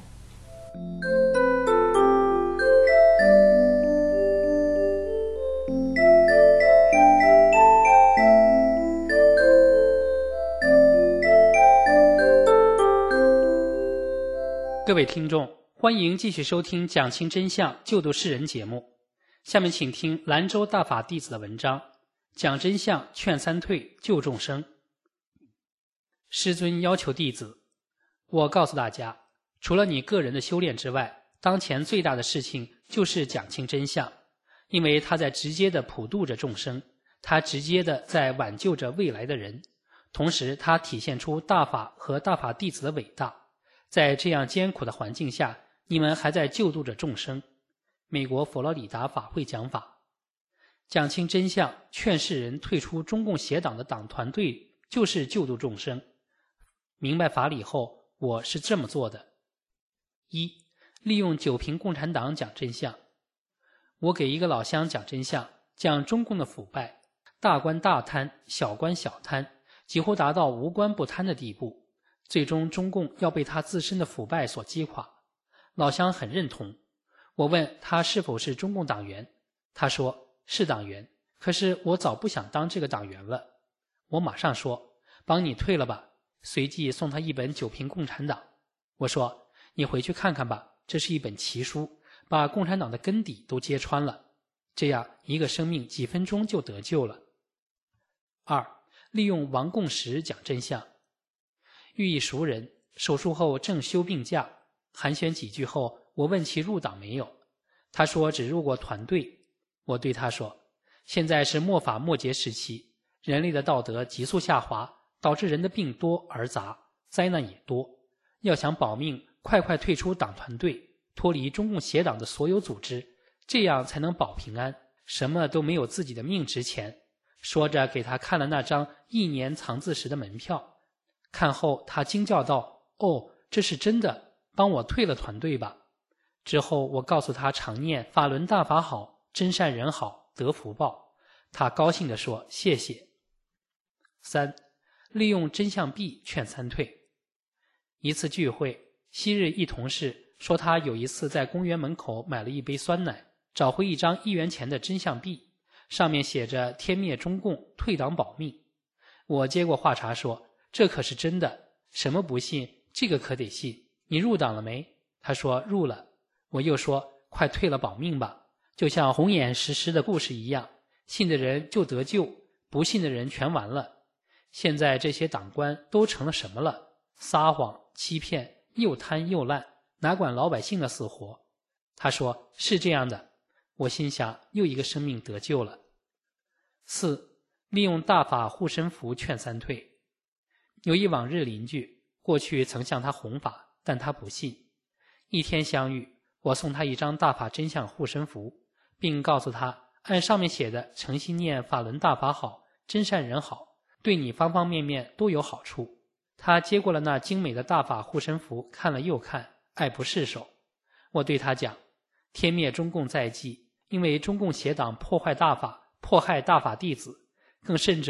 各位听众，欢迎继续收听讲清真相救度世人节目。下面请听兰州大法弟子的文章，讲真相劝三退救众生。师尊要求弟子，我告诉大家，除了你个人的修炼之外，当前最大的事情就是讲清真相，因为它在直接的普度着众生，它直接的在挽救着未来的人，同时它体现出大法和大法弟子的伟大。在这样艰苦的环境下，你们还在救度着众生。美国佛罗里达法会讲法，讲清真相，劝世人退出中共邪党的党团队，就是救度众生。明白法理后，我是这么做的：一、利用九评共产党讲真相。我给一个老乡讲真相，讲中共的腐败，大官大贪，小官小贪，几乎达到无官不贪的地步，最终中共要被他自身的腐败所击垮。老乡很认同。我问他是否是中共党员，他说是党员，可是我早不想当这个党员了。我马上说帮你退了吧，随即送他一本九评共产党。我说你回去看看吧，这是一本奇书，把共产党的根底都揭穿了，这样一个生命几分钟就得救了。二、利用王共识讲真相。遇一熟人，手术后正休病假，寒暄几句后，我问其入党没有，他说只入过团队。我对他说，现在是末法末劫时期，人类的道德急速下滑，导致人的病多而杂，灾难也多。要想保命，快快退出党团队，脱离中共邪党的所有组织，这样才能保平安，什么都没有自己的命值钱。说着给他看了那张一年藏字时的门票，看后他惊叫道：哦，这是真的，帮我退了团队吧。之后我告诉他常念法轮大法好，真善人好，得福报。他高兴地说谢谢。三、利用真相币劝三退。一次聚会，昔日一同事说他有一次在公园门口买了一杯酸奶，找回一张一元钱的真相币，上面写着天灭中共，退党保命。我接过话茬说，这可是真的，什么不信，这个可得信。你入党了没？他说入了。我又说快退了保命吧，就像红眼石狮的故事一样，信的人就得救，不信的人全完了。现在这些党官都成了什么了？撒谎欺骗，又贪又滥，哪管老百姓的死活。他说是这样的。我心想又一个生命得救了。四、利用大法护身符劝三退。有一往日邻居，过去曾向他弘法，但他不信。一天相遇，我送他一张大法真相护身符，并告诉他按上面写的诚心念法轮大法好，真善人好，对你方方面面都有好处。他接过了那精美的大法护身符，看了又看，爱不释手。我对他讲，天灭中共在即，因为中共邪党破坏大法，迫害大法弟子，更甚者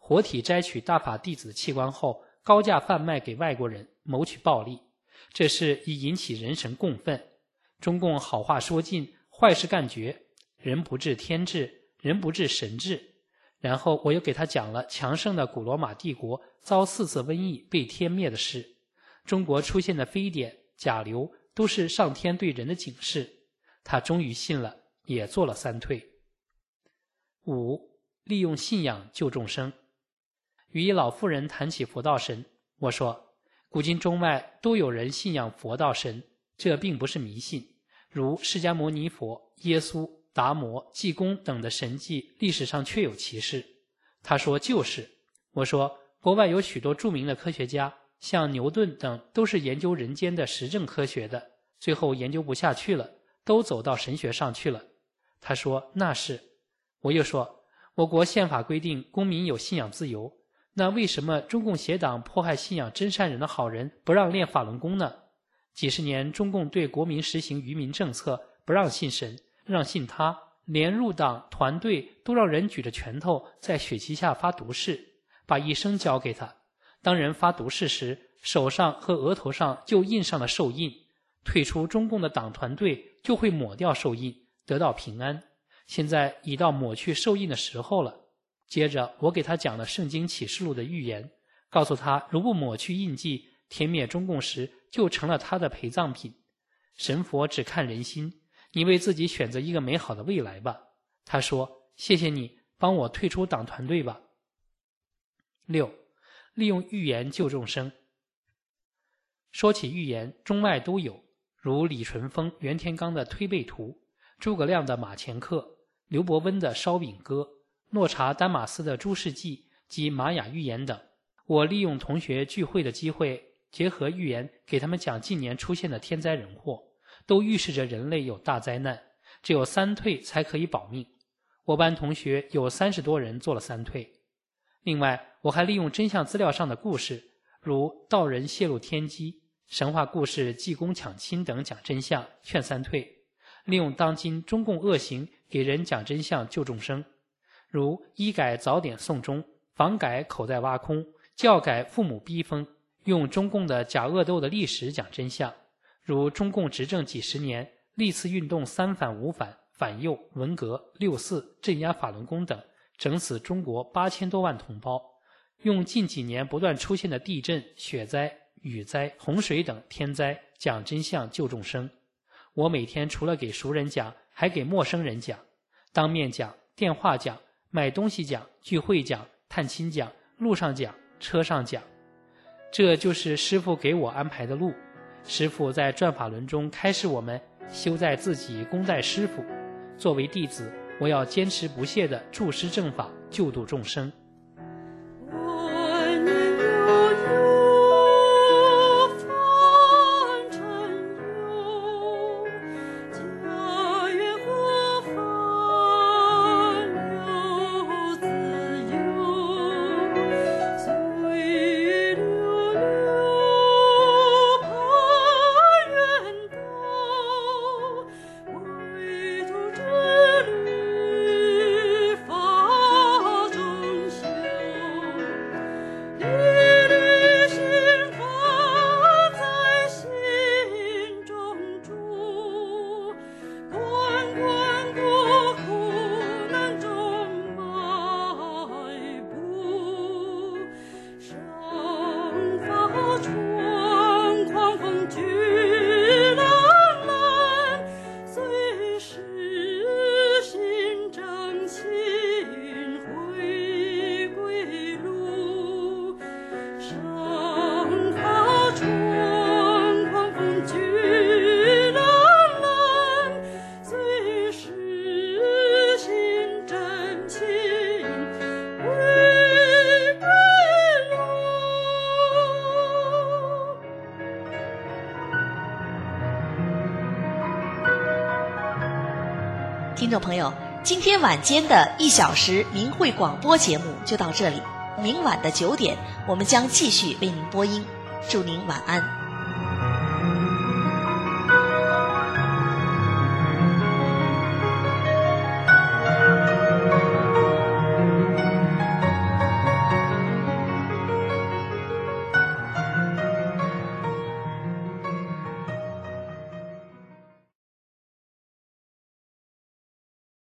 活体摘取大法弟子的器官后高价贩卖给外国人，谋取暴利，这是以引起人神共愤。中共好话说尽，坏事干绝，人不治天治，人不治神治。然后我又给他讲了强盛的古罗马帝国遭四次瘟疫被天灭的事，中国出现的非典、甲流都是上天对人的警示。他终于信了，也做了三退。五、利用信仰救众生。与一老妇人谈起佛道神，我说，古今中外都有人信仰佛道神，这并不是迷信，如释迦牟尼佛、耶稣、达摩、济公等的神迹，历史上确有其事。他说就是。我说，国外有许多著名的科学家，像牛顿等，都是研究人间的实证科学的，最后研究不下去了，都走到神学上去了。他说那是。我又说，我国宪法规定公民有信仰自由，那为什么中共邪党迫害信仰真善人的好人，不让练法轮功呢？几十年中共对国民实行愚民政策，不让信神，让信他，连入党团队都让人举着拳头在血旗下发毒誓，把一生交给他。当人发毒誓时，手上和额头上就印上了寿印，退出中共的党团队就会抹掉寿印，得到平安。现在已到抹去寿印的时候了。接着我给他讲了圣经启示录的预言，告诉他如不抹去印记，天灭中共时就成了他的陪葬品。神佛只看人心，你为自己选择一个美好的未来吧。他说，谢谢你帮我退出党团队吧。六、利用预言救众生。说起预言，中外都有，如李淳风、袁天罡的推背图，诸葛亮的马前课，刘伯温的烧饼歌，诺查丹马斯的诸世纪及玛雅预言等。我利用同学聚会的机会，结合预言给他们讲近年出现的天灾人祸，都预示着人类有大灾难，只有三退才可以保命。我班同学有三十多人做了三退。另外，我还利用真相资料上的故事，如道人泄露天机、神话故事济公抢亲等讲真相，劝三退。利用当今中共恶行给人讲真相救众生，如医改早点送终，房改口袋挖空，教改父母逼疯，用中共的假恶斗的历史讲真相，如中共执政几十年，历次运动三反五反、反右、文革、六四、镇压法轮功等，整死中国八千多万同胞，用近几年不断出现的地震、雪灾、雨灾、洪水等天灾讲真相救众生。我每天除了给熟人讲，还给陌生人讲，当面讲、电话讲、买东西讲、聚会讲、探亲讲、路上讲、车上讲。这就是师父给我安排的路。师父在转法轮中开示我们，修在自己，功在师父。作为弟子，我要坚持不懈地助师正法，救度众生。 听众朋友，今天晚间的一小时明慧广播节目就到这里，明晚的九点我们将继续为您播音，祝您晚安。